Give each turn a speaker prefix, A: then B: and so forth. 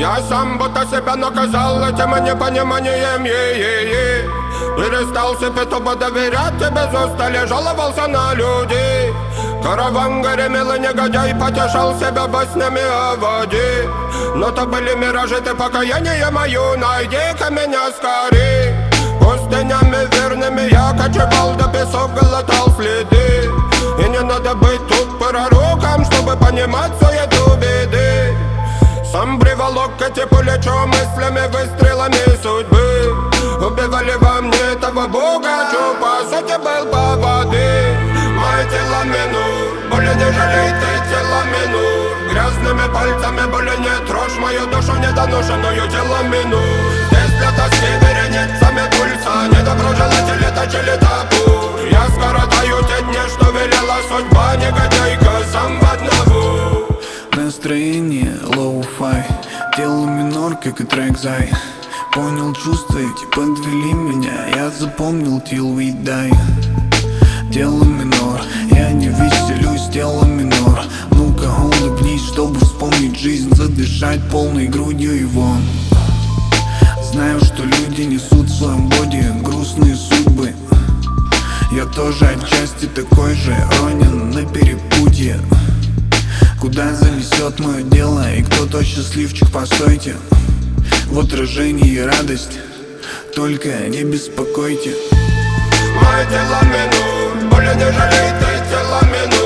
A: Я сам будто себя наказал этим непониманием. Перестал себе тупо доверять, и без устали жаловался на людей. Караван гремел и негодяй потешал себя баснями о воде. Но то были миражи, ты покаяние мою, найди-ка меня скорей. Пустынями верными я кочевал, до песок глотал следы. И не надо быть тут пророком, чтобы понимать суету беды. Сам приволок эти плечо мыслями, выстрелами судьбы. Убивали во мне этого бога, что по сути был по воды. Мое тело минур, более не жалей ты тело минур. Грязными пальцами более не трожь мою душу недоношенную тело минур. Здесь для тоски вереницами пульса недоброжелатели точили топор. Я скоротаю те дни, что велела судьба, негодяйка сам в одного.
B: Настроение лоу-фай, тело минор, как и трек Зай. Понял чувства эти, подвели меня, я запомнил till we die. Тело минор, я не веселюсь, тело минор. Ну-ка улыбнись, чтобы вспомнить жизнь, задышать полной грудью и вон. Знаю, что люди несут в своем боди грустные судьбы. Я тоже отчасти такой же, ронен на перепутье. Куда занесет мое дело и кто тот счастливчик, постойте. В отражении радость, только не беспокойте.
A: Мое тело минур, более не жалей ты тело минур.